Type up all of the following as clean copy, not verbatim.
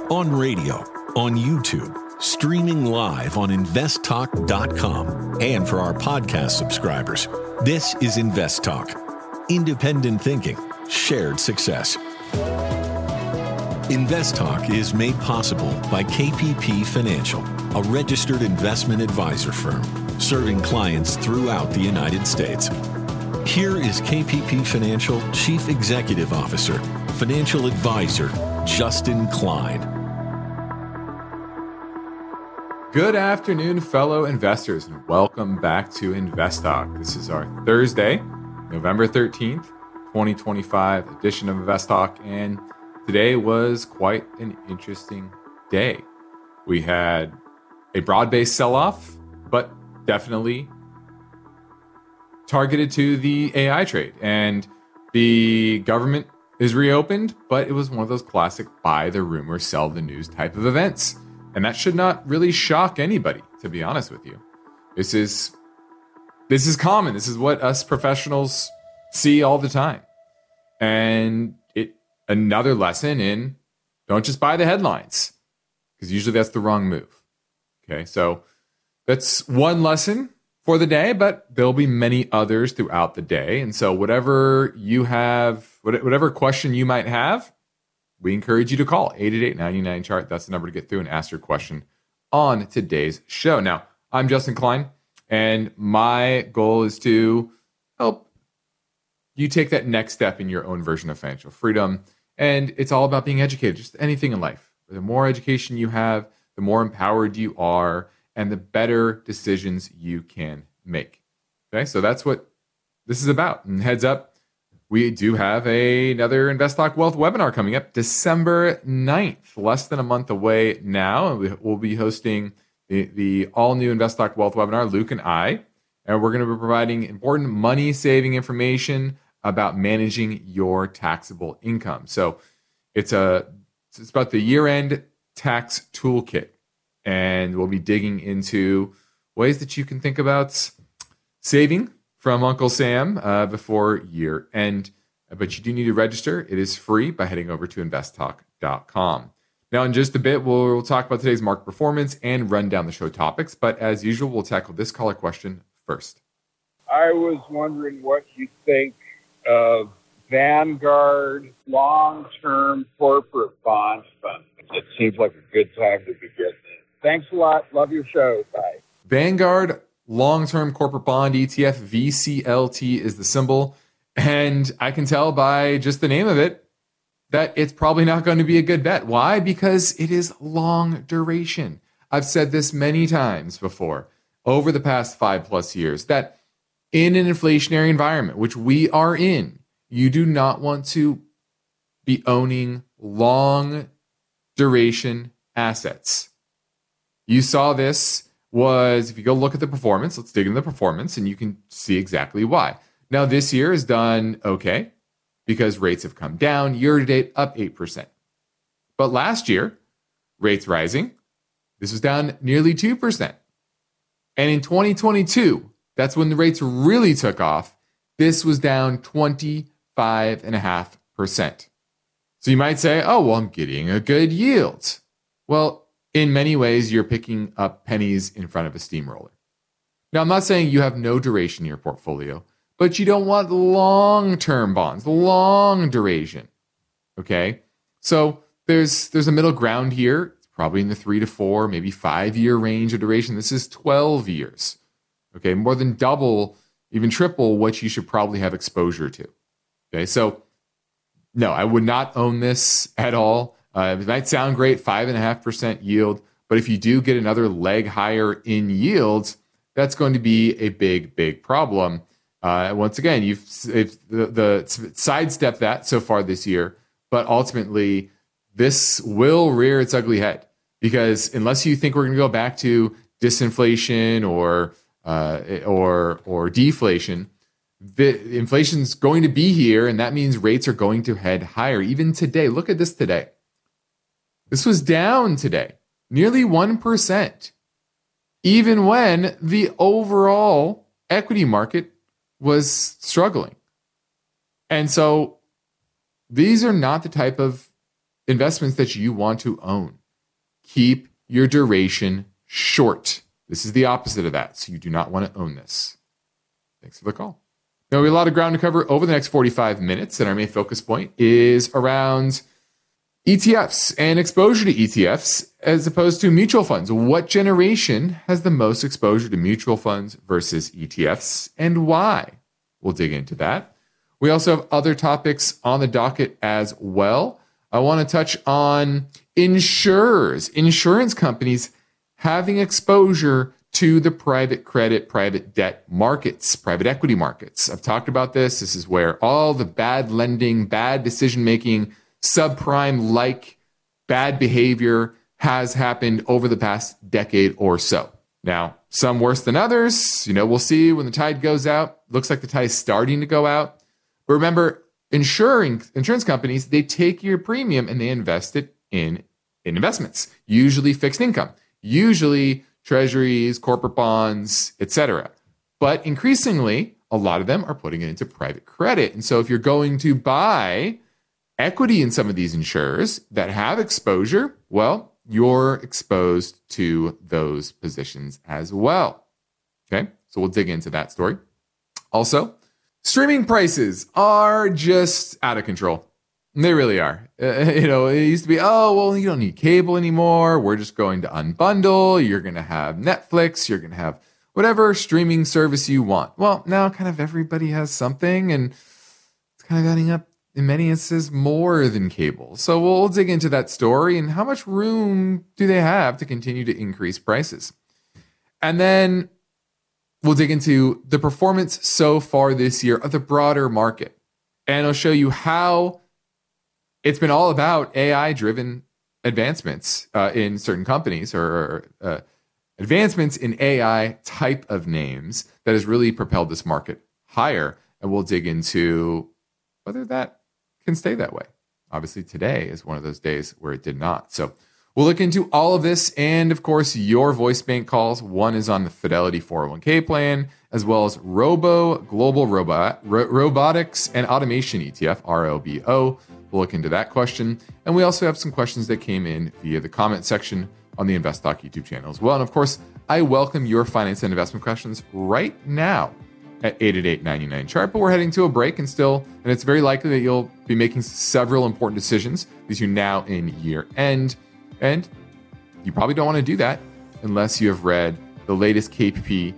On radio, on YouTube, streaming live on investtalk.com, and for our podcast subscribers. This is Invest Talk. Independent thinking, shared success. Invest Talk is made possible by KPP Financial, a registered investment advisor firm serving clients throughout the United States. Here is KPP Financial Chief Executive Officer, Financial Advisor, Justin Klein. Good afternoon, fellow investors, and welcome back to Invest Talk. This is our Thursday, November 13th, 2025 edition of Invest Talk, and today was quite an interesting day. We had a broad-based sell-off, but definitely targeted to the AI trade, and the government is reopened, but it was one of those classic buy the rumor, sell the news type of events. And that should not really shock anybody, to be honest with you. This is common. This is what us professionals see all the time. And another lesson in don't just buy the headlines, because usually that's the wrong move. Okay, so that's one lesson for the day, but there'll be many others throughout the day. And so whatever you have, whatever question you might have, we encourage you to call 888-99-CHART. That's the number to get through and ask your question on today's show. Now, I'm Justin Klein, and my goal is to help you take that next step in your own version of financial freedom. And it's all about being educated, just anything in life. The more education you have, the more empowered you are, and the better decisions you can make. Okay, so that's what this is about. And heads up, we do have another Invest Talk Wealth webinar coming up December 9th, less than a month away now. And we'll be hosting the all-new Invest Talk Wealth webinar, Luke and I. And we're going to be providing important money-saving information about managing your taxable income. So it's about the year-end tax toolkit. And we'll be digging into ways that you can think about saving from Uncle Sam before year end. But you do need to register. It is free by heading over to investtalk.com. Now, in just a bit, we'll talk about today's market performance and run down the show topics. But as usual, we'll tackle this caller question first. I was wondering what you think of Vanguard long-term corporate bond fund. It seems like a good time to be getting it. Thanks a lot. Love your show. Bye. Vanguard Long-Term Corporate Bond ETF, VCLT is the symbol. And I can tell by just the name of it that it's probably not going to be a good bet. Why? Because it is long duration. I've said this many times before over the past 5+ years that in an inflationary environment, which we are in, you do not want to be owning long duration assets. You saw this was, if you go look at the performance, let's dig into the performance and you can see exactly why. Now, this year has done okay because rates have come down. Year to date, up 8%. But last year, rates rising, this was down nearly 2%. And in 2022, that's when the rates really took off. This was down 25.5%. So you might say, oh, well, I'm getting a good yield. Well, in many ways, you're picking up pennies in front of a steamroller. Now, I'm not saying you have no duration in your portfolio, but you don't want long-term bonds, long duration. Okay? So there's a middle ground here. It's probably in the 3 to 4, maybe 5-year range of duration. This is 12 years. Okay? More than double, even triple what you should probably have exposure to. Okay? So, no, I would not own this at all. It might sound great, 5.5% yield, but if you do get another leg higher in yields, that's going to be a big, big problem. Once again, you've sidestepped that so far this year, but ultimately this will rear its ugly head because unless you think we're going to go back to disinflation or deflation, the inflation's going to be here, and that means rates are going to head higher. Even today, look at this today. This was down today, nearly 1%, even when the overall equity market was struggling. And so these are not the type of investments that you want to own. Keep your duration short. This is the opposite of that. So you do not want to own this. Thanks for the call. Now, we have a lot of ground to cover over the next 45 minutes, and our main focus point is around ETFs and exposure to ETFs as opposed to mutual funds. What generation has the most exposure to mutual funds versus ETFs, and why? We'll dig into that. We also have other topics on the docket as well. I want to touch on insurers, insurance companies having exposure to the private credit, private debt markets, private equity markets. I've talked about this. This is where all the bad lending, bad decision-making, subprime-like bad behavior has happened over the past decade or so. Now, some worse than others. We'll see when the tide goes out. Looks like the tide is starting to go out. But remember, insurance companies, they take your premium and they invest it in investments, usually fixed income, usually treasuries, corporate bonds, etc. But increasingly, a lot of them are putting it into private credit. And so if you're going to buy equity in some of these insurers that have exposure, well, you're exposed to those positions as well. Okay, so we'll dig into that story. Also, streaming prices are just out of control. They really are. It used to be, you don't need cable anymore. We're just going to unbundle. You're going to have Netflix. You're going to have whatever streaming service you want. Well, now kind of everybody has something, and it's kind of adding up in many instances more than cable. So we'll dig into that story and how much room do they have to continue to increase prices. And then we'll dig into the performance so far this year of the broader market. And I'll show you how it's been all about AI-driven advancements in certain companies or advancements in AI type of names that has really propelled this market higher. And we'll dig into whether that can stay that way. Obviously, today is one of those days where it did not. So we'll look into all of this and, of course, your voice bank calls. One is on the Fidelity 401k plan, as well as Robo Global Robotics and Automation ETF, ROBO. We'll look into that question. And we also have some questions that came in via the comment section on the Invest Talk YouTube channel as well. And, of course, I welcome your finance and investment questions right now at 888-99-CHART. But we're heading to a break and it's very likely that you'll be making several important decisions because you're now in year end. And you probably don't want to do that unless you have read the latest KPP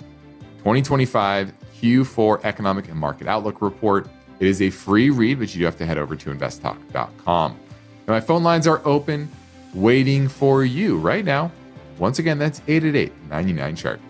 2025 Q4 Economic and Market Outlook Report. It is a free read, but you do have to head over to investtalk.com. Now, my phone lines are open, waiting for you right now. Once again, that's 888-99-CHART.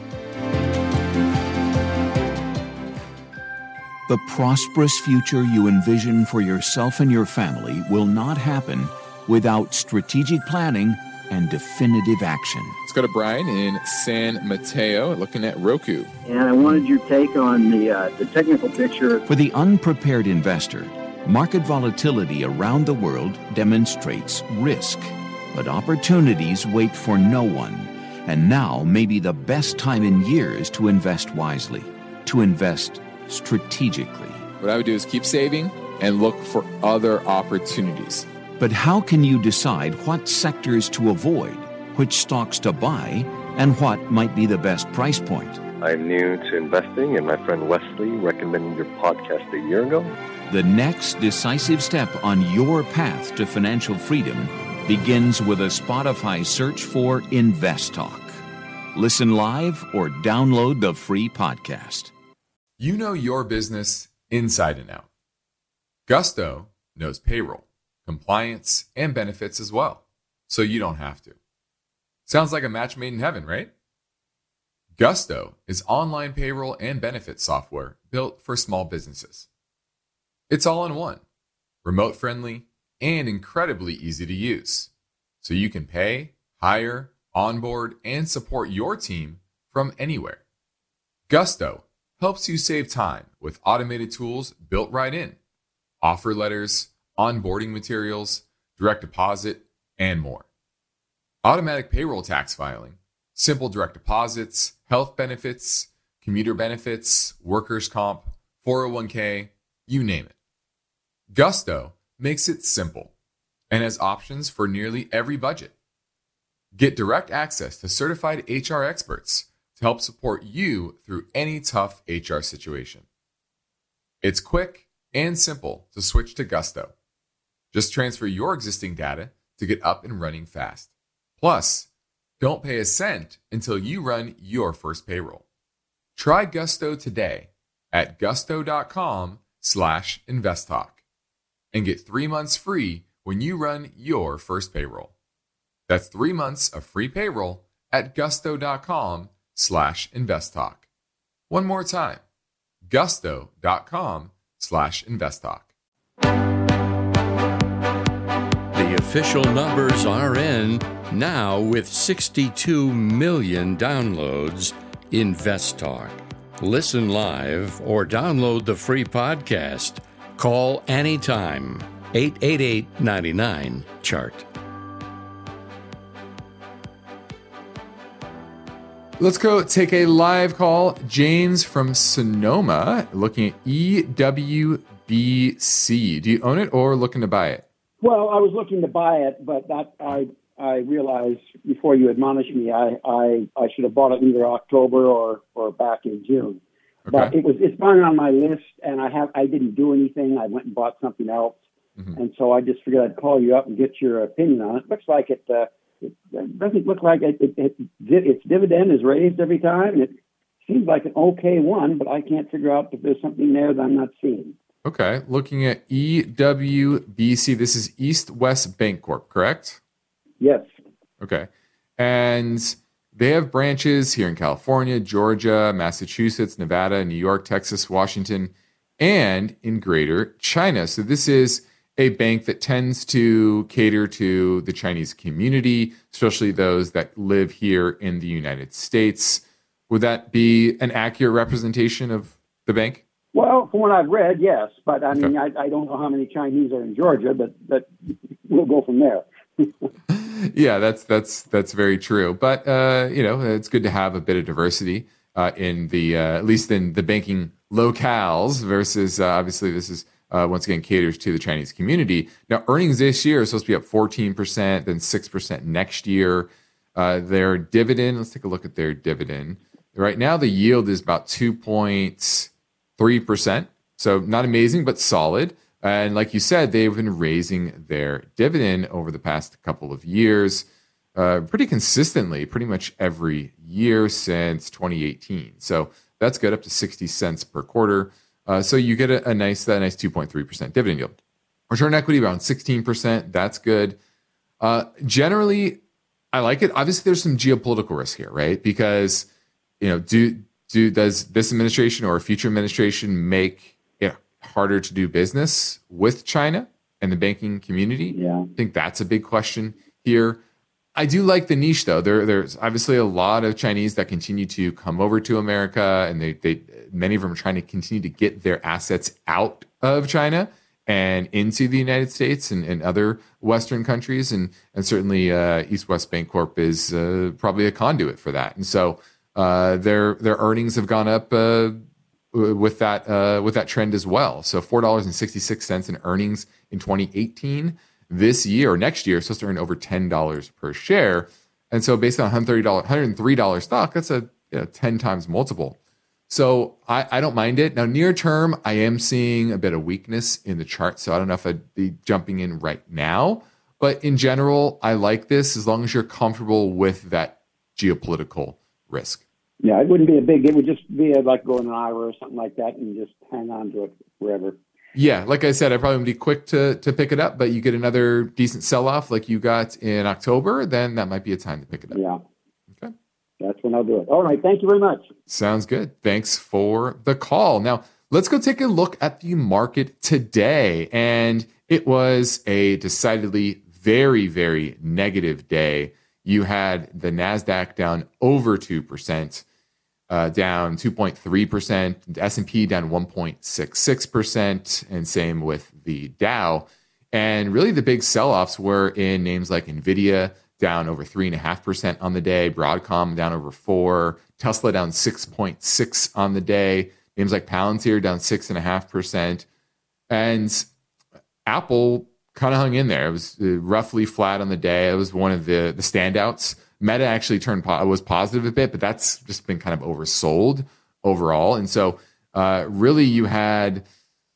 The prosperous future you envision for yourself and your family will not happen without strategic planning and definitive action. Let's go to Brian in San Mateo looking at Roku. And I wanted your take on the technical picture. For the unprepared investor, market volatility around the world demonstrates risk, but opportunities wait for no one. And now may be the best time in years to invest wisely, to invest strategically. What I would do is keep saving and look for other opportunities. But how can you decide what sectors to avoid, which stocks to buy, and what might be the best price point? I'm new to investing, and my friend Wesley recommended your podcast a year ago. The next decisive step on your path to financial freedom begins with a Spotify search for Invest Talk. Listen live or download the free podcast. You know your business inside and out. Gusto knows payroll, compliance, and benefits as well, so you don't have to. Sounds like a match made in heaven, right? Gusto is online payroll and benefits software built for small businesses. It's all in one, remote friendly, and incredibly easy to use, so you can pay, hire, onboard, and support your team from anywhere. Gusto helps you save time with automated tools built right in, offer letters, onboarding materials, direct deposit, and more. Automatic payroll tax filing, simple direct deposits, health benefits, commuter benefits, workers' comp, 401k, you name it. Gusto makes it simple and has options for nearly every budget. Get direct access to certified HR experts to help support you through any tough HR situation. It's quick and simple to switch to Gusto. Just transfer your existing data to get up and running fast. Plus, don't pay a cent until you run your first payroll. Try Gusto today at gusto.com/investtalk and get 3 months free when you run your first payroll. That's 3 months of free payroll at gusto.com/investtalk. One more time, gusto.com/investtalk. The official numbers are in. Now with 62 million downloads, InvestTalk. Listen live or download the free podcast. Call anytime. 888-99-CHART. Let's go take a live call. James from Sonoma looking at EWBC. Do you own it or looking to buy it? Well, I was looking to buy it, but I realized before you admonished me, I should have bought it either October or back in June. Okay. But it's been on my list, and I didn't do anything. I went and bought something else, and so I just figured I'd call you up and get your opinion on it. Looks like it doesn't look like its dividend is raised every time. It seems like an okay one, but I can't figure out if there's something there that I'm not seeing. Okay, looking at EWBC. This is East West Bancorp, correct? Yes. Okay. And they have branches here in California, Georgia, Massachusetts, Nevada, New York, Texas, Washington, and in Greater China. So this is a bank that tends to cater to the Chinese community, especially those that live here in the United States. Would that be an accurate representation of the bank? Well, from what I've read, yes. But I mean, Okay. I don't know how many Chinese are in Georgia, but we'll go from there. Yeah, that's very true. But it's good to have a bit of diversity in the at least in the banking locales versus obviously this is once again caters to the Chinese community. Now, earnings this year are supposed to be up 14%, then 6% next year. Their dividend, let's take a look at their dividend. Right now, the yield is about 2.3%. So not amazing, but solid. And like you said, they've been raising their dividend over the past couple of years pretty consistently, pretty much every year since 2018. So that's good, up to 60 cents per quarter. So you get a nice 2.3% dividend yield. Return on equity around 16%. That's good. Generally, I like it. Obviously, there's some geopolitical risk here, right? Because does this administration or a future administration make it harder to do business with China and the banking community? Yeah. I think that's a big question here. I do like the niche, though. There's obviously a lot of Chinese that continue to come over to America, and many of them are trying to continue to get their assets out of China and into the United States and other Western countries. And certainly East West Bancorp is probably a conduit for that. And so their earnings have gone up with that trend as well. So $4.66 in earnings in 2018. This year or next year, it's supposed to earn over $10 per share. And so based on $103 stock, that's a 10 times multiple. So I don't mind it. Now, near term, I am seeing a bit of weakness in the chart. So I don't know if I'd be jumping in right now. But in general, I like this as long as you're comfortable with that geopolitical risk. Yeah, it wouldn't be it would just be like going an IRA or something like that and just hang on to it forever. Yeah, like I said, I probably would be quick to pick it up, but you get another decent sell-off like you got in October, then that might be a time to pick it up. Yeah. Okay. That's when I'll do it. All right. Thank you very much. Sounds good. Thanks for the call. Now, let's go take a look at the market today. And it was a decidedly very, very negative day. You had the NASDAQ down over 2%. Down 2.3%, S&P down 1.66%, and same with the Dow. And really the big sell-offs were in names like NVIDIA, down over 3.5% on the day, Broadcom down over 4%, Tesla down 6.6% on the day, names like Palantir down 6.5%, and Apple kind of hung in there. It was roughly flat on the day. It was one of the standouts. Meta actually was positive a bit, but that's just been kind of oversold overall. And so really you had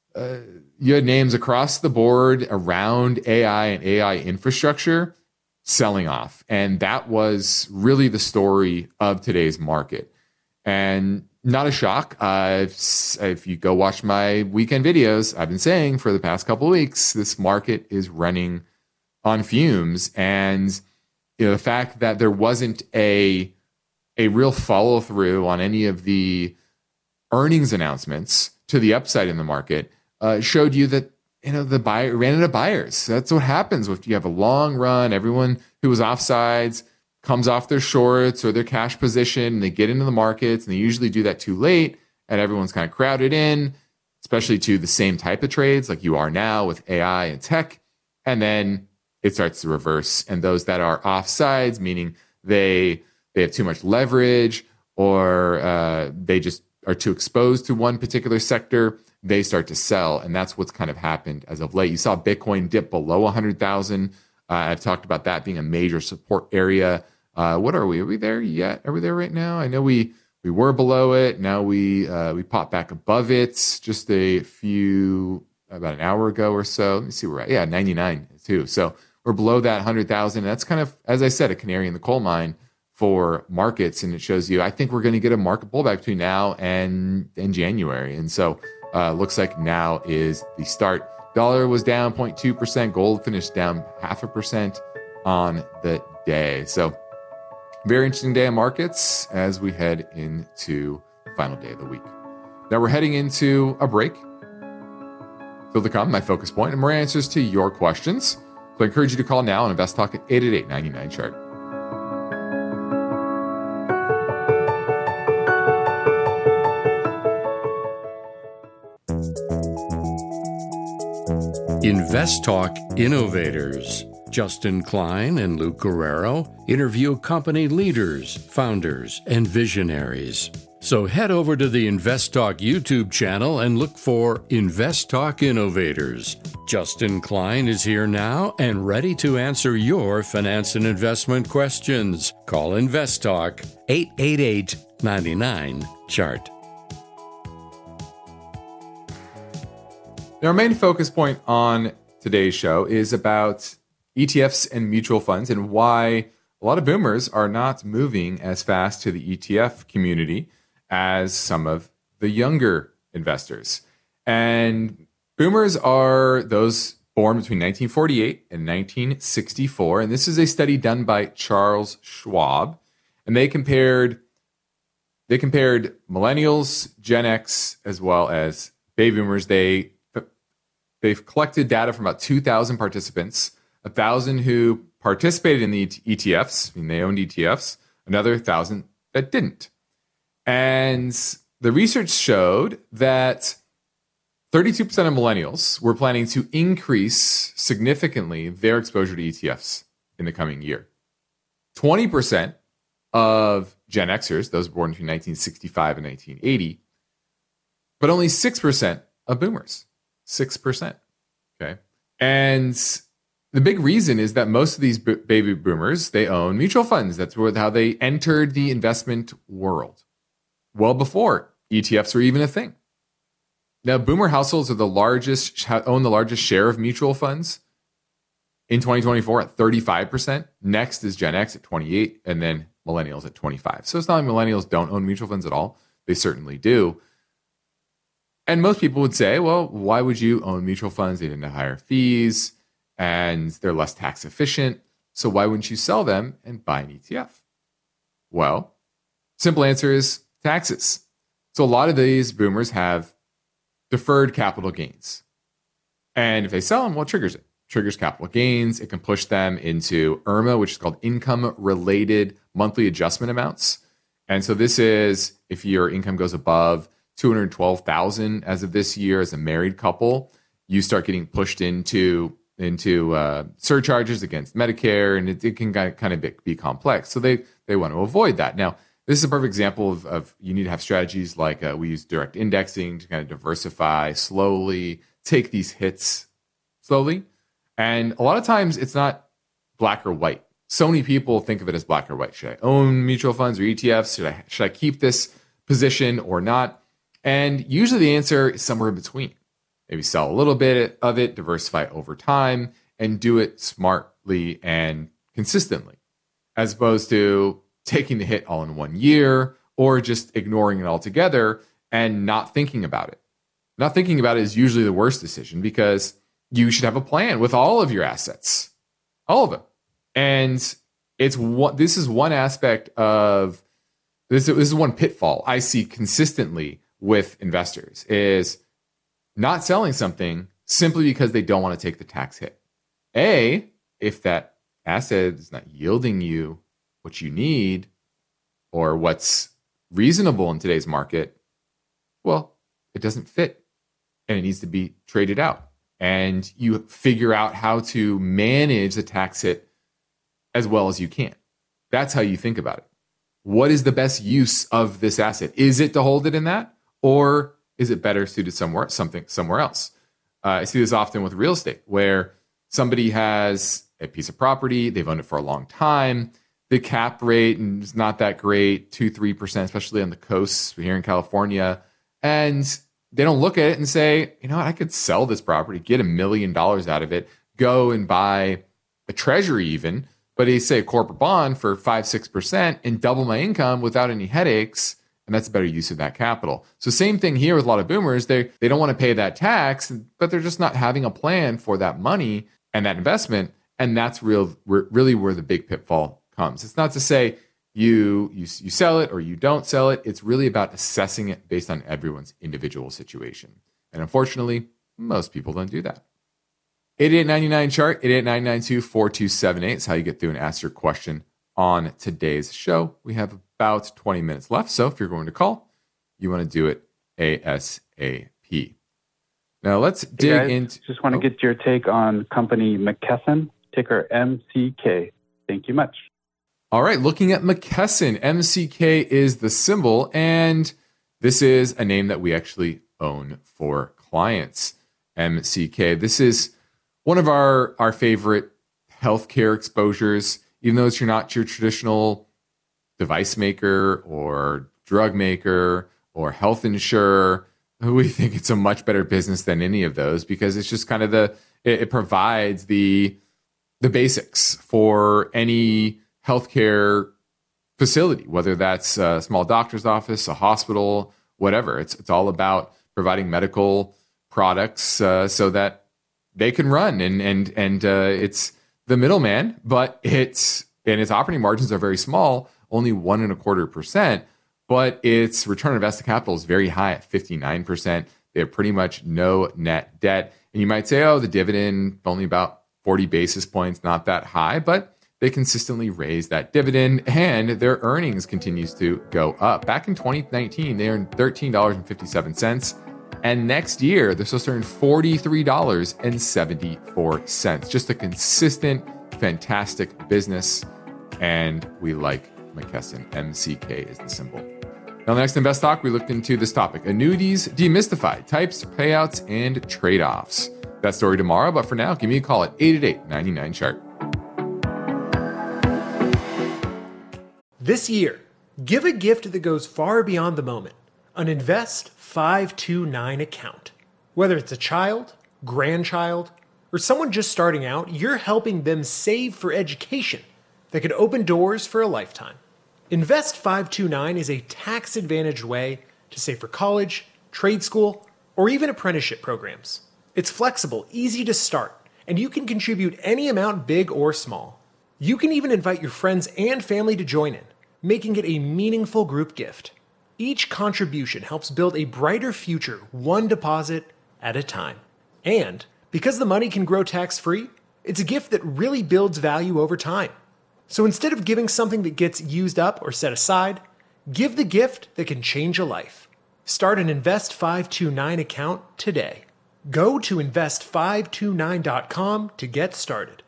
names across the board around AI and AI infrastructure selling off. And that was really the story of today's market. And not a shock. If you go watch my weekend videos, I've been saying for the past couple of weeks, this market is running on fumes. And the fact that there wasn't a real follow through on any of the earnings announcements to the upside in the market showed you that the buyer ran into buyers. That's what happens if you have a long run. Everyone who was offsides comes off their shorts or their cash position, and they get into the markets, and they usually do that too late, and everyone's kind of crowded in, especially to the same type of trades like you are now with AI and tech, and then it starts to reverse. And those that are offsides, meaning they have too much leverage or they just are too exposed to one particular sector, they start to sell. And that's what's kind of happened as of late. You saw Bitcoin dip below 100,000. I've talked about that being a major support area. What are we? Are we there yet? Are we there right now? I know we were below it. Now we popped back above it just about an hour ago or so. Let me see where we're at. Yeah, 99 too. So we're below that 100,000. That's kind of, as I said, a canary in the coal mine for markets. And it shows you, I think we're going to get a market pullback between now and January. And so looks like now is the start. Dollar was down 0.2%. Gold finished down 0.5% on the day. So very interesting day of markets as we head into the final day of the week. Now we're heading into a break. Still to come, my focus point and more answers to your questions. So I encourage you to call now on Invest Talk at 888-99-CHART. Invest Talk Innovators. Justin Klein and Lou Guerrero interview company leaders, founders, and visionaries. So head over to the Invest Talk YouTube channel and look for Invest Talk Innovators. Justin Klein is here now and ready to answer your finance and investment questions. Call Invest Talk 888-99-CHART. Our main focus point on today's show is about ETFs and mutual funds and why a lot of boomers are not moving as fast to the ETF community as some of the younger investors. And boomers are those born between 1948 and 1964. And this is a study done by Charles Schwab. And they compared millennials, Gen X, as well as baby boomers. They've collected data from about 2,000 participants, 1,000 who participated in the ETFs, I mean, they owned ETFs, another 1,000 that didn't. And the research showed that 32% of millennials were planning to increase significantly their exposure to ETFs in the coming year. 20% of Gen Xers, those born between 1965 and 1980, but only 6% of boomers. 6%. Okay. And the big reason is that most of these baby boomers, they own mutual funds. That's how they entered the investment world well before ETFs were even a thing. Now, boomer households own the largest share of mutual funds in 2024 at 35%. Next is Gen X at 28%, and then millennials at 25%. So it's not like millennials don't own mutual funds at all. They certainly do. And most people would say, well, why would you own mutual funds? They tend to higher fees and they're less tax efficient. So why wouldn't you sell them and buy an ETF? Well, simple answer is taxes. So a lot of these boomers have deferred capital gains. And if they sell them, what triggers it? Triggers capital gains. It can push them into IRMA, which is called income-related monthly adjustment amounts. And so this is if your income goes above $212,000 as of this year as a married couple, you start getting pushed into surcharges against Medicare, and it can kind of be complex. So they want to avoid that. Now, this is a perfect example of you need to have strategies like we use direct indexing to kind of diversify slowly, take these hits slowly. And a lot of times it's not black or white. So many people think of it as black or white. Should I own mutual funds or ETFs? Should I keep this position or not? And usually the answer is somewhere in between. Maybe sell a little bit of it, diversify over time, and do it smartly and consistently, as opposed to taking the hit all in 1 year or just ignoring it altogether and not thinking about it. Not thinking about it is usually the worst decision, because you should have a plan with all of your assets, all of them. And this is one aspect of this is one pitfall I see consistently with investors, is not selling something simply because they don't want to take the tax hit. If that asset is not yielding you what you need or what's reasonable in today's market, well, it doesn't fit and it needs to be traded out. And you figure out how to manage the tax hit as well as you can. That's how you think about it. What is the best use of this asset? Is it to hold it in that, or is it better suited somewhere else? I see this often with real estate, where somebody has a piece of property, they've owned it for a long time. The cap rate is not that great, 2-3%, especially on the coast here in California. And they don't look at it and say, you know what, I could sell this property, get $1 million out of it, go and buy a treasury even, but they say a corporate bond for 5-6% and double my income without any headaches. And that's a better use of that capital. So same thing here with a lot of boomers. They don't want to pay that tax, but they're just not having a plan for that money and that investment. And that's really where the big pitfall comes. It's not to say you sell it or you don't sell it. It's really about assessing it based on everyone's individual situation. And unfortunately, most people don't do that. 8899-CHART, 889992-4278 is how you get through and ask your question on today's show. We have about 20 minutes left, so if you're going to call, you want to do it ASAP. Now let's dig into... Just want to get your take on company McKesson, ticker MCK. Thank you much. All right, looking at McKesson, MCK is the symbol, and this is a name that we actually own for clients. MCK. This is one of our favorite healthcare exposures, even though you're not your traditional device maker or drug maker or health insurer. We think it's a much better business than any of those, because it's just kind of it provides the basics for any healthcare facility, whether that's a small doctor's office, a hospital, whatever. It's all about providing medical products so that they can run, and it's the middleman, but its operating margins are very small, only 1.25%, but its return on invested capital is very high at 59%. They have pretty much no net debt. And you might say, oh, the dividend only about 40 basis points, not that high, but they consistently raise that dividend, and their earnings continues to go up. Back in 2019, they earned $13.57. And next year, they're supposed to earn $43.74. Just a consistent, fantastic business. And we like McKesson. MCK is the symbol. Now, the next Invest Talk, we looked into this topic: annuities demystified, types, payouts, and trade-offs. That story tomorrow, but for now, give me a call at 888-99-CHART. This year, give a gift that goes far beyond the moment. An Invest 529 account. Whether it's a child, grandchild, or someone just starting out, you're helping them save for education that could open doors for a lifetime. Invest 529 is a tax-advantaged way to save for college, trade school, or even apprenticeship programs. It's flexible, easy to start, and you can contribute any amount, big or small. You can even invite your friends and family to join in, making it a meaningful group gift. Each contribution helps build a brighter future, one deposit at a time. And because the money can grow tax-free, it's a gift that really builds value over time. So instead of giving something that gets used up or set aside, give the gift that can change a life. Start an Invest 529 account today. Go to invest529.com to get started.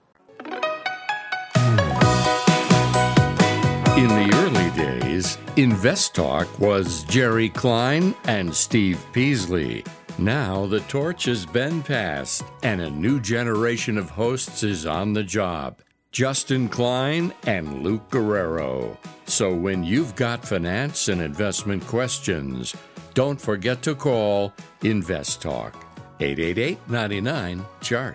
In the early days, InvestTalk was Jerry Klein and Steve Peasley. Now the torch has been passed, and a new generation of hosts is on the job. Justin Klein and Luke Guerrero. So when you've got finance and investment questions, don't forget to call Invest Talk, 888-99-CHART.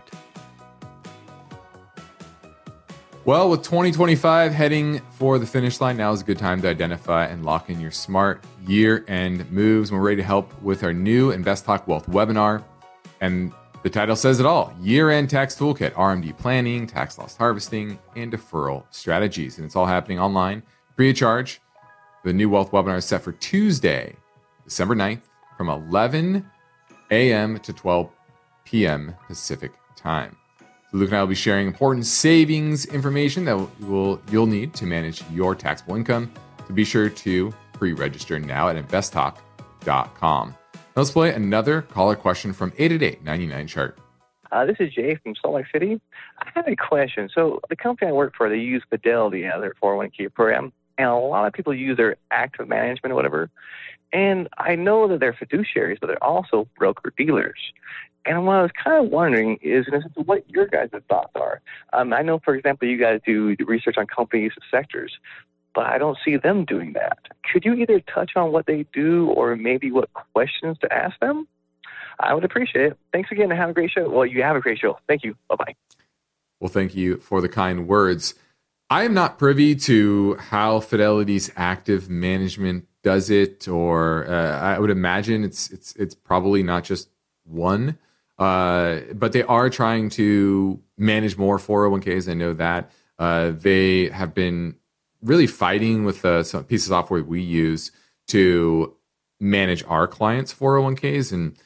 Well, with 2025 heading for the finish line, now is a good time to identify and lock in your smart year-end moves. We're ready to help with our new Invest Talk Wealth webinar. And the title says it all: Year-End Tax Toolkit, RMD Planning, Tax Loss Harvesting, and Deferral Strategies. And it's all happening online, free of charge. The new Wealth webinar is set for Tuesday, December 9th from 11 a.m. to 12 p.m. Pacific time. So Luke and I will be sharing important savings information that you'll need to manage your taxable income. So be sure to pre-register now at investtalk.com. Let's play another caller question from 888-99-CHART. This is Jay from Salt Lake City. I have a question. So the company I work for, they use Fidelity as their 401k program, and a lot of people use their active management or whatever. And I know that they're fiduciaries, but they're also broker-dealers. And what I was kind of wondering is what your guys' thoughts are. I know, for example, you guys do research on companies and sectors, but I don't see them doing that. Could you either touch on what they do or maybe what questions to ask them? I would appreciate it. Thanks again and have a great show. Well, you have a great show. Thank you. Bye-bye. Well, thank you for the kind words. I am not privy to how Fidelity's active management does it, or I would imagine it's probably not just one, but they are trying to manage more 401ks. I know that they have been really fighting with some piece of software we use to manage our clients' 401ks, and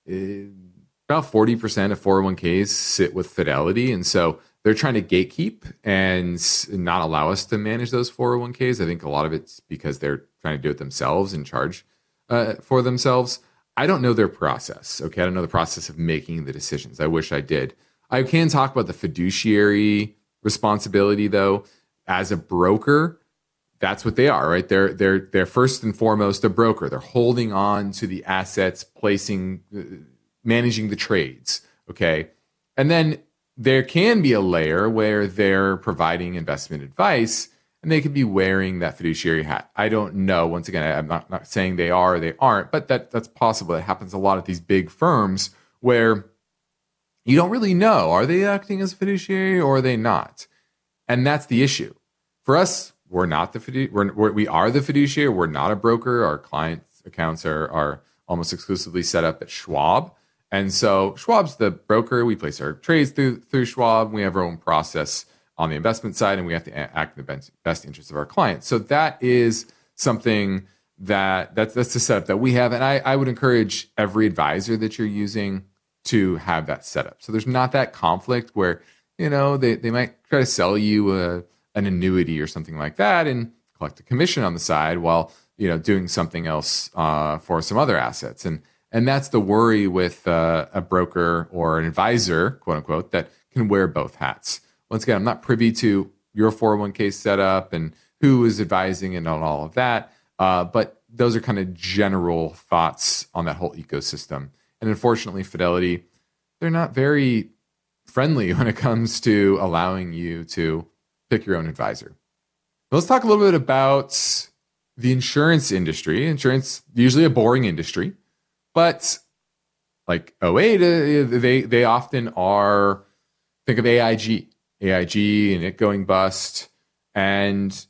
about 40% of 401ks sit with Fidelity, and so they're trying to gatekeep and not allow us to manage those 401ks. I think a lot of it's because they're trying to do it themselves and charge for themselves. I don't know their process. Okay, I don't know the process of making the decisions. I wish I did. I can talk about the fiduciary responsibility, though. As a broker, that's what they are, right? They're first and foremost a broker. They're holding on to the assets, managing the trades. Okay, and then there can be a layer where they're providing investment advice, and they could be wearing that fiduciary hat. I don't know. Once again, I'm not saying they are or they aren't, but that's possible. It happens a lot at these big firms where you don't really know, are they acting as a fiduciary or are they not? And that's the issue. For us, we're not the fiduciary. We are the fiduciary. We're not a broker. Our client accounts are almost exclusively set up at Schwab. And so Schwab's the broker. We place our trades through Schwab. We have our own process on the investment side, and we have to act in the best interest of our clients. So that is something that's the setup that we have. And I would encourage every advisor that you're using to have that setup. So there's not that conflict where, they might try to sell you an annuity or something like that and collect a commission on the side while, doing something else for some other assets. And that's the worry with a broker or an advisor, quote unquote, that can wear both hats. Once again, I'm not privy to your 401k setup and who is advising and on all of that. But those are kind of general thoughts on that whole ecosystem. And unfortunately, Fidelity, they're not very friendly when it comes to allowing you to pick your own advisor. Let's talk a little bit about the insurance industry. Insurance, usually a boring industry. But like 08, they often are, think of AIG and it going bust. And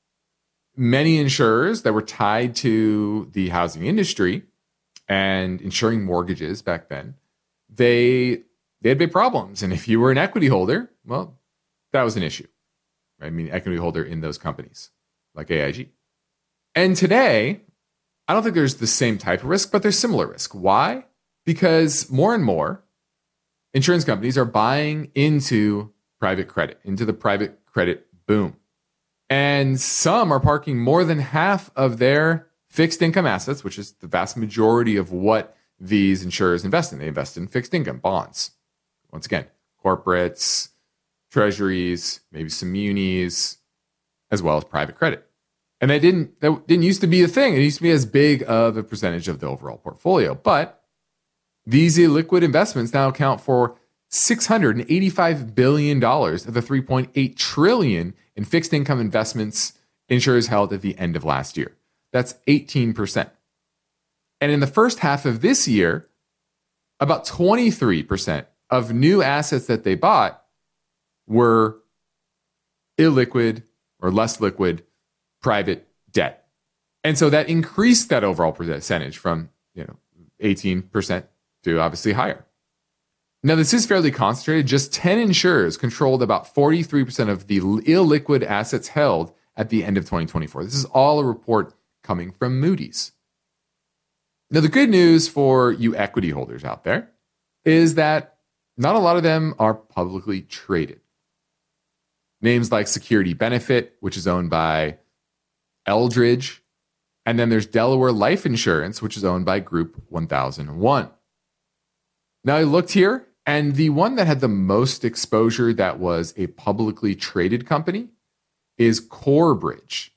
many insurers that were tied to the housing industry and insuring mortgages back then, they had big problems. And if you were an equity holder, well, that was an issue. Right? I mean, equity holder in those companies like AIG. And today, I don't think there's the same type of risk, but there's similar risk. Why? Because more and more insurance companies are buying into private credit, into the private credit boom. And some are parking more than half of their fixed income assets, which is the vast majority of what these insurers invest in. They invest in fixed income bonds. Once again, corporates, treasuries, maybe some munis, as well as private credit. And that didn't used to be a thing. It used to be as big of a percentage of the overall portfolio. But These illiquid investments now account for $685 billion of the $3.8 trillion in fixed income investments insurers held at the end of last year. That's 18%. And in the first half of this year, about 23% of new assets that they bought were illiquid or less liquid private debt. And so that increased that overall percentage from 18% to obviously higher. Now, this is fairly concentrated. Just 10 insurers controlled about 43% of the illiquid assets held at the end of 2024. This is all a report coming from Moody's. Now, the good news for you equity holders out there is that not a lot of them are publicly traded. Names like Security Benefit, which is owned by Eldridge, and then there's Delaware Life Insurance, which is owned by Group 1001. Now, I looked here, and the one that had the most exposure that was a publicly traded company is Corebridge.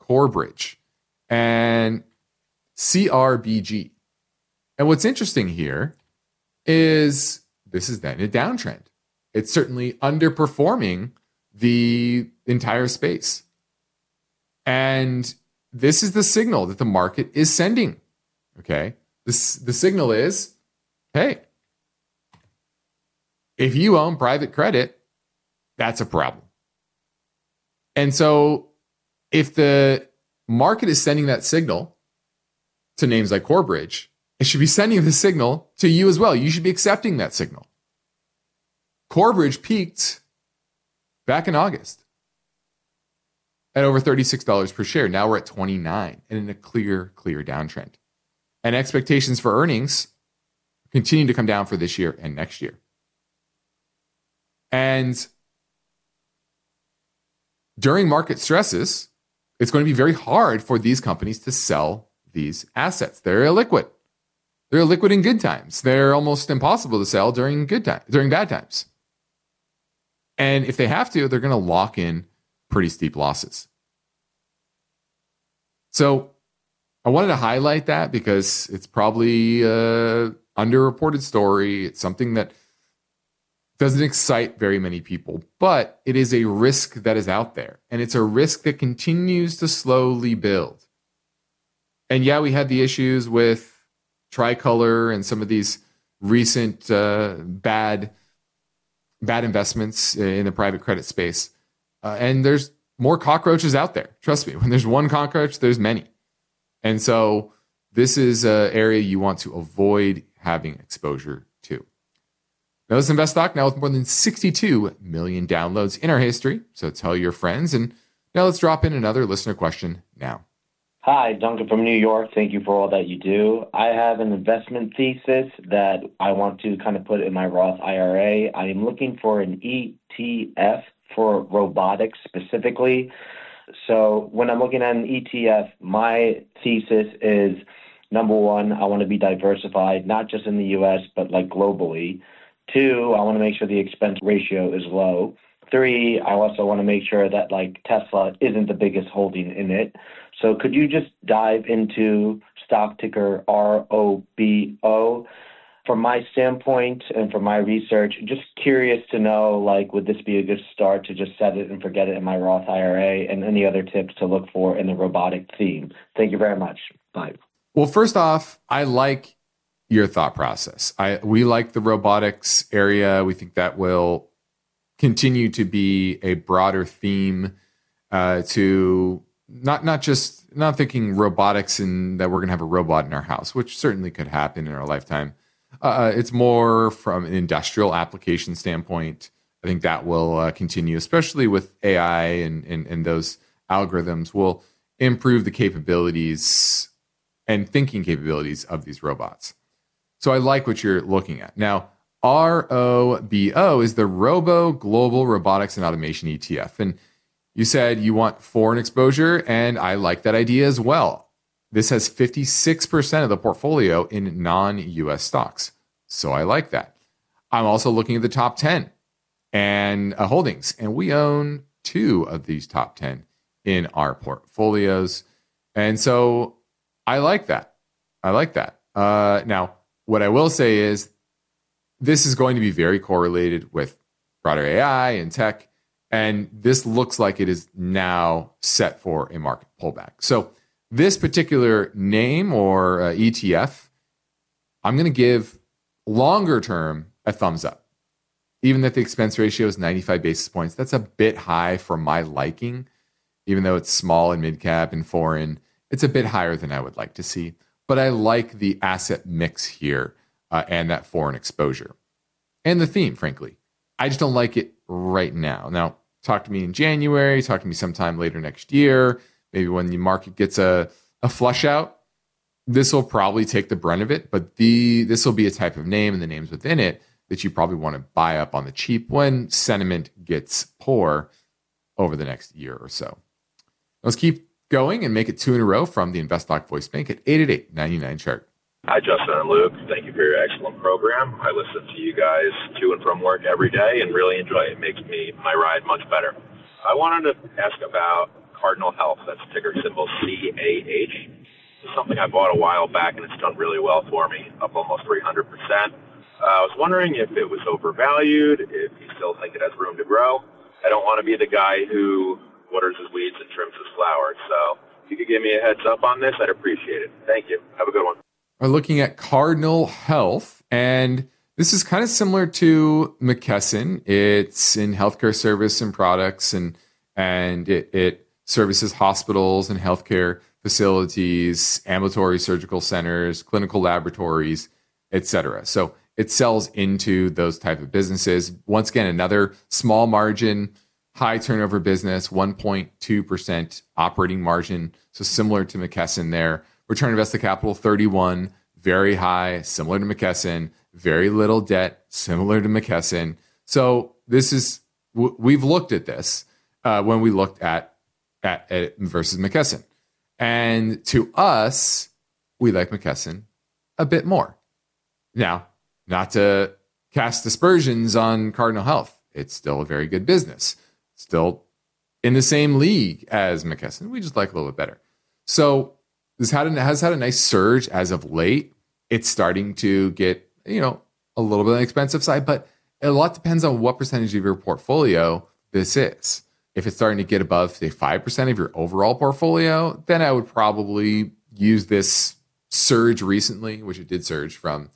And CRBG. And what's interesting here is this is then a downtrend. It's certainly underperforming the entire space. And this is the signal that the market is sending. Okay? The signal is, hey, if you own private credit, that's a problem. And so if the market is sending that signal to names like Corebridge, it should be sending the signal to you as well. You should be accepting that signal. Corebridge peaked back in August at over $36 per share. Now we're at $29 and in a clear downtrend. And expectations for earnings continue to come down for this year and next year. And during market stresses, it's going to be very hard for these companies to sell these assets. They're illiquid. They're illiquid in good times. They're almost impossible to sell during bad times. And if they have to, they're going to lock in pretty steep losses. So I wanted to highlight that because it's probably an underreported story. It's something that doesn't excite very many people, but it is a risk that is out there. And it's a risk that continues to slowly build. And yeah, we had the issues with Tricolor and some of these recent bad investments in the private credit space. And there's more cockroaches out there. Trust me, when there's one cockroach, there's many. And so this is an area you want to avoid having exposure to. Now, this is InvestTalk, now with more than 62 million downloads in our history. So tell your friends. And now let's drop in another listener question now. Hi, Duncan from New York. Thank you for all that you do. I have an investment thesis that I want to kind of put in my Roth IRA. I am looking for an ETF for robotics specifically. So when I'm looking at an ETF, my thesis is, number one, I want to be diversified, not just in the U.S., but like globally. Two, I want to make sure the expense ratio is low. Three, I also want to make sure that like Tesla isn't the biggest holding in it. So could you just dive into stock ticker ROBO? From my standpoint and from my research, just curious to know, like, would this be a good start to just set it and forget it in my Roth IRA, and any other tips to look for in the robotic theme? Thank you very much. Bye. Well, first off, I like your thought process. We like the robotics area. We think that will continue to be a broader theme to not thinking robotics and that we're going to have a robot in our house, which certainly could happen in our lifetime. It's more from an industrial application standpoint. I think that will continue, especially with AI and those algorithms will improve the capabilities and thinking capabilities of these robots. So I like what you're looking at. Now, ROBO is the Robo Global Robotics and Automation ETF. And you said you want foreign exposure, and I like that idea as well. This has 56% of the portfolio in non-US stocks. So I like that. I'm also looking at the top 10 and holdings, and we own 2 of these top 10 in our portfolios. And so I like that. Now, what I will say is this is going to be very correlated with broader AI and tech. And this looks like it is now set for a market pullback. So this particular name or ETF, I'm going to give longer term a thumbs up. Even that the expense ratio is 95 basis points, that's a bit high for my liking. Even though it's small and mid-cap and foreign, it's a bit higher than I would like to see. But I like the asset mix here and that foreign exposure. And the theme, frankly. I just don't like it right now. Now, talk to me in January, talk to me sometime later next year, maybe when the market gets a flush out. This will probably take the brunt of it, but this will be a type of name and the names within it that you probably want to buy up on the cheap when sentiment gets poor over the next year or so. Let's keep going and make it 2 in a row from the InvestTalk voice bank at 888-99-CHART. Hi, Justin and Luke. Thank you for your excellent program. I listen to you guys to and from work every day and really enjoy it. It makes my ride much better. I wanted to ask about Cardinal Health. That's ticker symbol CAH. It's something I bought a while back, and it's done really well for me, up almost 300%. I was wondering if it was overvalued, if you still think it has room to grow. I don't want to be the guy who waters his weeds and trims his flowers. So if you could give me a heads up on this, I'd appreciate it. Thank you. Have a good one. We're looking at Cardinal Health, and this is kind of similar to McKesson. It's in healthcare service and products, and it services hospitals and healthcare facilities, ambulatory surgical centers, clinical laboratories, etc. So it sells into those type of businesses. Once again, another small margin, high turnover business, 1.2% operating margin. So similar to McKesson there. Return on invested capital, 31, very high, similar to McKesson. Very little debt, similar to McKesson. So this is, we've looked at this when we looked at it versus McKesson. And to us, we like McKesson a bit more. Now, not to cast aspersions on Cardinal Health. It's still a very good business. Still in the same league as McKesson. We just like a little bit better. So this has had a nice surge as of late. It's starting to get, a little bit on the expensive side, but a lot depends on what percentage of your portfolio this is. If it's starting to get above, say, 5% of your overall portfolio, then I would probably use this surge recently, which it did surge from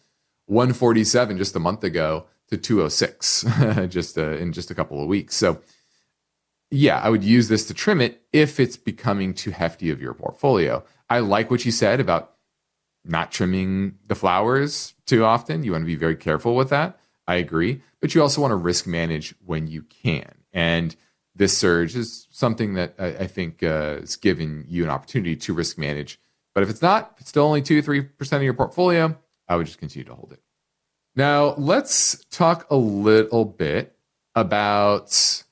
147 just a month ago to 206 in just a couple of weeks. So yeah, I would use this to trim it if it's becoming too hefty of your portfolio. I like what you said about not trimming the flowers too often. You want to be very careful with that. I agree. But you also want to risk manage when you can. And this surge is something that I think is giving you an opportunity to risk manage. But if it's still only 2-3% of your portfolio, I would just continue to hold it. Now, let's talk a little bit about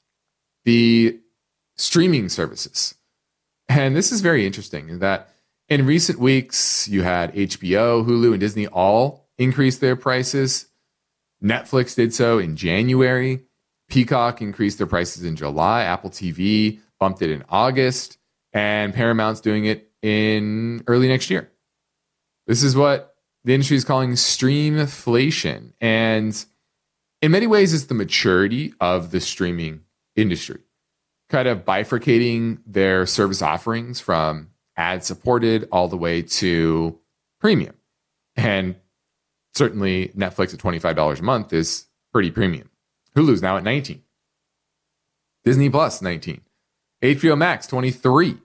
the streaming services. And this is very interesting that in recent weeks, you had HBO, Hulu, and Disney all increase their prices. Netflix did so in January. Peacock increased their prices in July. Apple TV bumped it in August. And Paramount's doing it in early next year. This is what the industry is calling streamflation. And in many ways, it's the maturity of the streaming industry, kind of bifurcating their service offerings from ad-supported all the way to premium. And certainly Netflix at $25 a month is pretty premium. Hulu's now at $19. Disney Plus, $19. HBO Max, $23.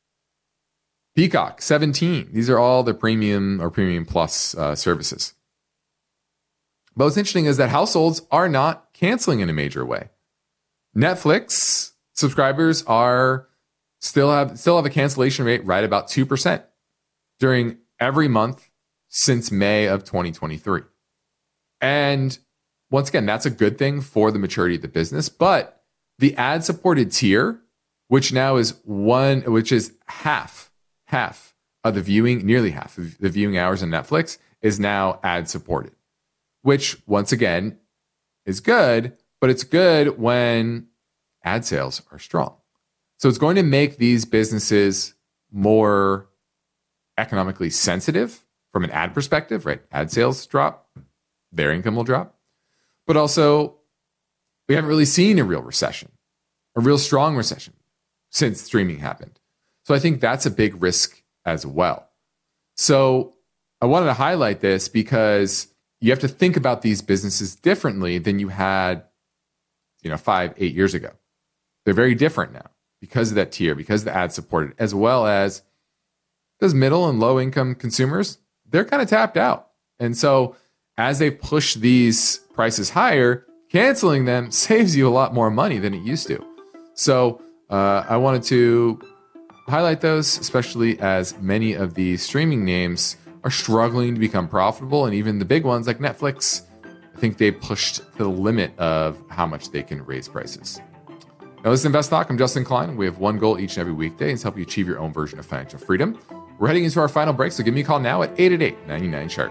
Peacock, $17. These are all the premium or premium plus services. But what's interesting is that households are not canceling in a major way. Netflix subscribers still have a cancellation rate right about 2% during every month since May of 2023. And once again, that's a good thing for the maturity of the business. But the ad-supported tier, which now is half of the viewing, nearly half of the viewing hours on Netflix, is now ad-supported, which once again is good, but it's good when ad sales are strong. So it's going to make these businesses more economically sensitive from an ad perspective, right? Ad sales drop, their income will drop. But also, we haven't really seen a real recession, a real strong recession since streaming happened. So I think that's a big risk as well. So I wanted to highlight this because you have to think about these businesses differently than you had, 5-8 years ago. They're very different now because of that tier, because the ad supported, as well as those middle and low income consumers, they're kind of tapped out. And so as they push these prices higher, canceling them saves you a lot more money than it used to. So I wanted to highlight those, especially as many of the streaming names are struggling to become profitable. And even the big ones like Netflix, I think they pushed to the limit of how much they can raise prices. Now, this is Invest Talk. I'm Justin Klein. We have one goal each and every weekday, and it's help you achieve your own version of financial freedom. We're heading into our final break, so give me a call now at 888-99-CHART.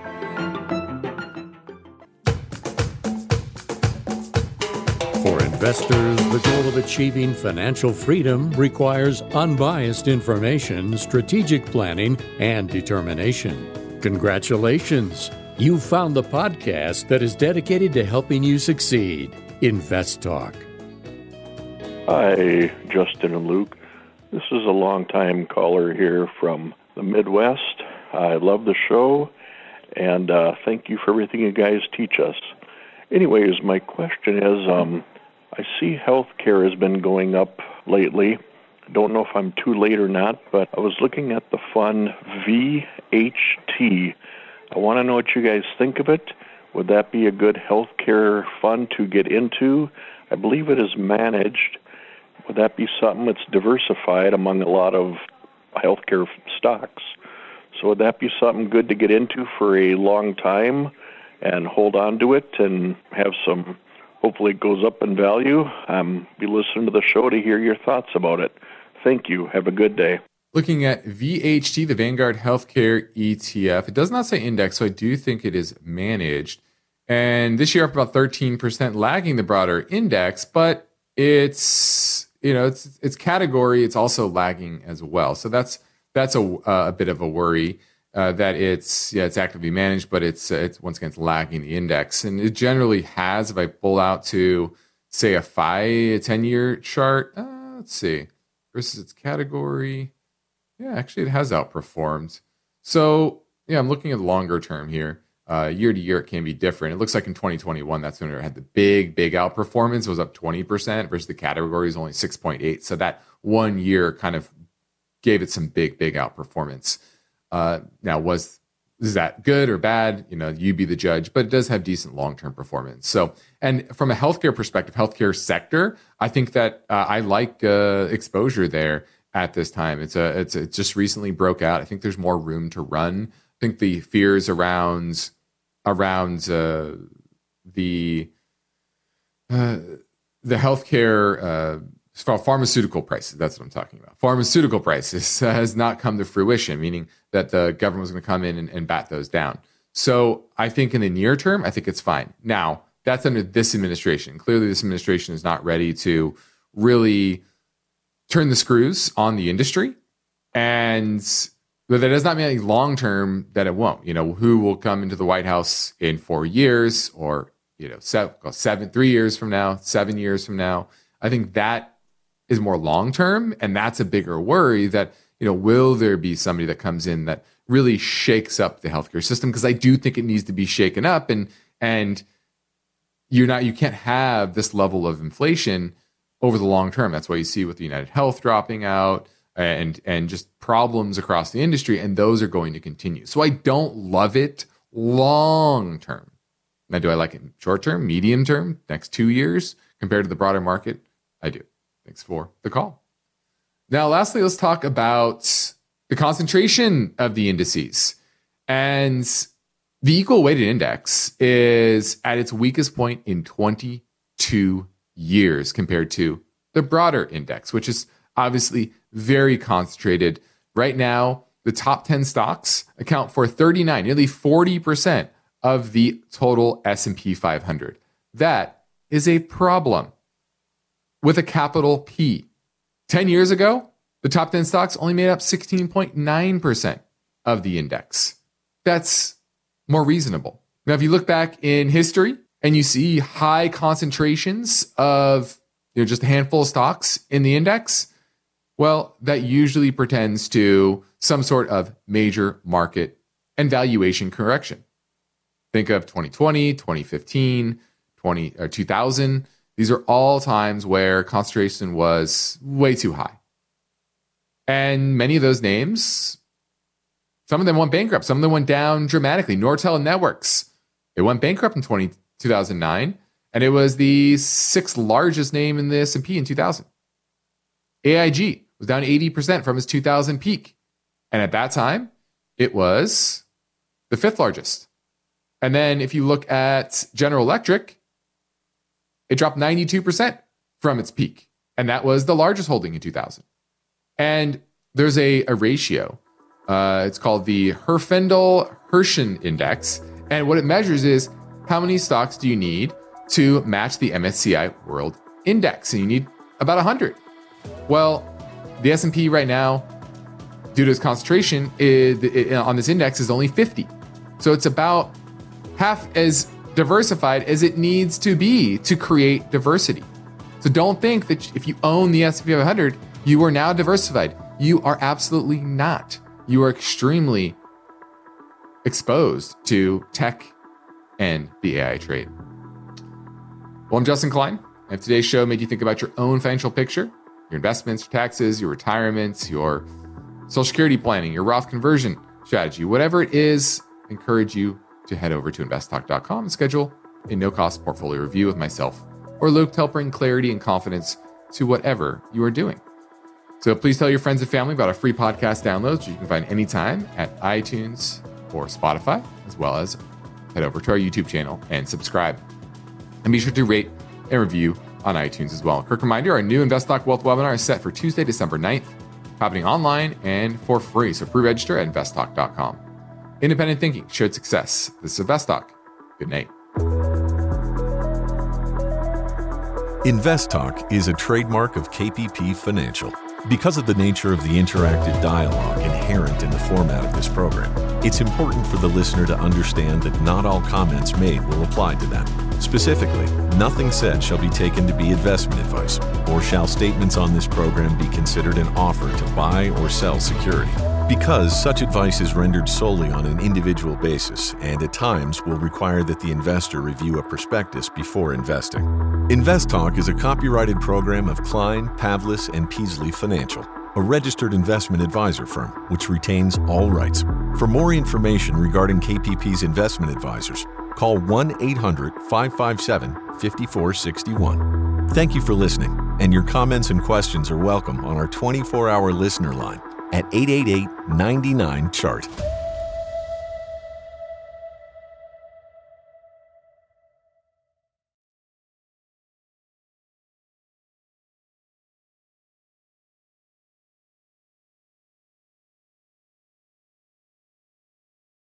For investors, the goal of achieving financial freedom requires unbiased information, strategic planning, and determination. Congratulations! You've found the podcast that is dedicated to helping you succeed. Invest Talk. Hi, Justin and Luke. This is a long-time caller here from the Midwest. I love the show, and thank you for everything you guys teach us. Anyways, my question is, I see healthcare has been going up lately. I don't know if I'm too late or not, but I was looking at the fund VHT. I want to know what you guys think of it. Would that be a good healthcare fund to get into? I believe it is managed. Would that be something that's diversified among a lot of healthcare stocks? So would that be something good to get into for a long time and hold on to it and have some, hopefully it goes up in value? Be listening to the show to hear your thoughts about it. Thank you. Have a good day. Looking at VHT, the Vanguard Healthcare ETF, it does not say index, so I do think it is managed. And this year up about 13%, lagging the broader index, but it's category, it's also lagging as well. So that's a bit of a worry that it's actively managed, but it's once again it's lagging the index, and it generally has. If I pull out to say a 10-year chart, let's see, versus its category, actually it has outperformed. So I'm looking at the longer term here. Year to year, it can be different. It looks like in 2021, that's when it had the big outperformance. It was up 20% versus the category is only 6.8. So that 1 year kind of gave it some big outperformance. Now, is that good or bad? You be the judge, but it does have decent long-term performance. So, and from a healthcare perspective, healthcare sector, I think that I like exposure there at this time. It just recently broke out. I think there's more room to run. I think the fears around the healthcare pharmaceutical prices, that's what I'm talking about. Pharmaceutical prices has not come to fruition, meaning that the government was going to come in and bat those down. So I think in the near term, I think it's fine. Now, that's under this administration. Clearly, this administration is not ready to really turn the screws on the industry. But that does not mean long term that it won't. Who will come into the White House in 4 years or 3 years from now, 7 years from now? I think that is more long term, and that's a bigger worry. That will there be somebody that comes in that really shakes up the healthcare system? Because I do think it needs to be shaken up, and you can't have this level of inflation over the long term. That's why you see with the United Health dropping out. And just problems across the industry, and those are going to continue. So I don't love it long term. Now, do I like it short term, medium term, next 2 years compared to the broader market? I do. Thanks for the call. Now, lastly, let's talk about the concentration of the indices. And the equal weighted index is at its weakest point in 22 years compared to the broader index, which is obviously very concentrated. Right now, the top 10 stocks account for 39, nearly 40% of the total S&P 500. That is a problem with a capital P. 10 years ago, the top 10 stocks only made up 16.9% of the index. that's more reasonable. Now, if you look back in history and you see high concentrations of just a handful of stocks in the index, well, that usually portends to some sort of major market and valuation correction. Think of 2020, 2015, 2000. These are all times where concentration was way too high. And many of those names, some of them went bankrupt. Some of them went down dramatically. Nortel Networks, it went bankrupt in 2009, and it was the 6th largest name in the S&P in 2000. AIG was down 80% from its 2000 peak. And at that time, it was the 5th largest. And then if you look at General Electric, it dropped 92% from its peak. And that was the largest holding in 2000. And there's a ratio. It's called the Herfindahl-Hirschen Index. And what it measures is how many stocks do you need to match the MSCI World Index? And you need about 100. Well, the S&P right now, due to its concentration on this index, is only 50. So it's about half as diversified as it needs to be to create diversity. So don't think that if you own the S&P 500, you are now diversified. You are absolutely not. You are extremely exposed to tech and the AI trade. Well, I'm Justin Klein, and if today's show made you think about your own financial picture, your investments, your taxes, your retirements, your Social Security planning, your Roth conversion strategy, whatever it is, I encourage you to head over to investtalk.com and schedule a no-cost portfolio review with myself or Luke to help bring clarity and confidence to whatever you are doing. So please tell your friends and family about our free podcast downloads, which you can find anytime at iTunes or Spotify, as well as head over to our YouTube channel and subscribe. And be sure to rate and review on iTunes as well. Quick reminder, our new Invest Talk Wealth webinar is set for Tuesday, December 9th, happening online and for free. So pre-register at investtalk.com. Independent thinking, shared success. This is Invest Talk. Good night. Invest Talk is a trademark of KPP Financial. Because of the nature of the interactive dialogue inherent in the format of this program, it's important for the listener to understand that not all comments made will apply to them. Specifically, nothing said shall be taken to be investment advice, or shall statements on this program be considered an offer to buy or sell security. Because such advice is rendered solely on an individual basis and at times will require that the investor review a prospectus before investing. Invest Talk is a copyrighted program of Klein, Pavlis, and Peasley Financial, a registered investment advisor firm which retains all rights. For more information regarding KPP's investment advisors, call 1-800-557-5461. Thank you for listening, and your comments and questions are welcome on our 24-hour listener line at 888-99-CHART.